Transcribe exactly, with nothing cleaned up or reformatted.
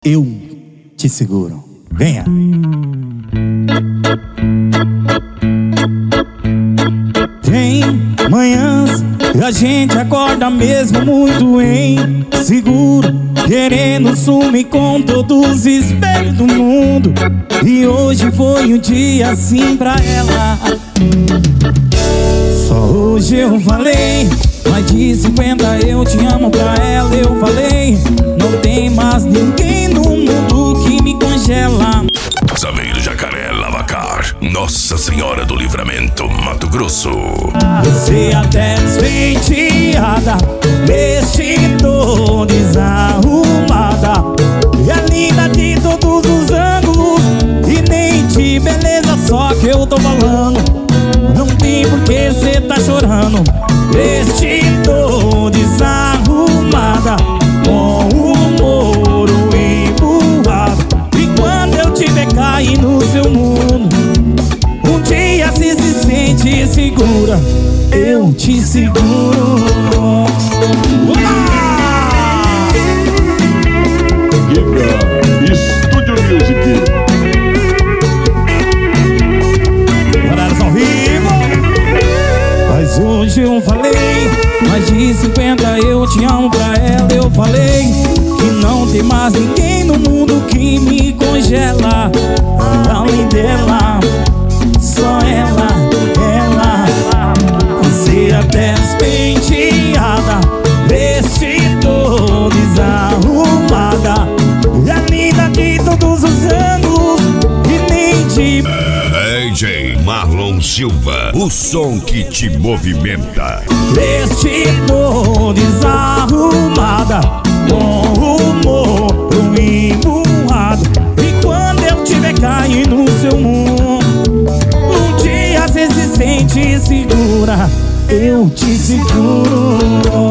Eu te seguro. Venha. Tem manhãs e a gente acorda mesmo muito inseguro, querendo sumir com todos os espelhos do mundo. E hoje foi um dia assim pra ela. Só hoje eu falei mais de cinquenta eu te amo pra ela. Eu falei, não tem mais ninguém no mundo que me congela. Saveiro Jacaré Lavacar, Nossa Senhora do Livramento, Mato Grosso. Você até despenteada, vestido desarrumada, e a linda de todos os ângulos, e nem de beleza só que eu tô falando. Não tem por que cê tá chorando. Vestido desarrumada, com o moro emburrado, e quando eu te ver cair no seu mundo, um dia se se sente segura, eu te seguro. Giga Studio Music. Horários ao vivo. Mas hoje eu falei mais de cinquenta eu te amo pra ela. Eu falei que não tem mais ninguém no mundo que me congela. Além dela, só ela, ela. Você até despenteada, vestido desarrumada, e a linda de todos os anos, e nem de... D J Marlon Silva, o som que te movimenta. Vestido desarrumada, com o moro emburrado, e quando eu te ver cair no seu mundo, um dia cê se sente segura, eu te seguro.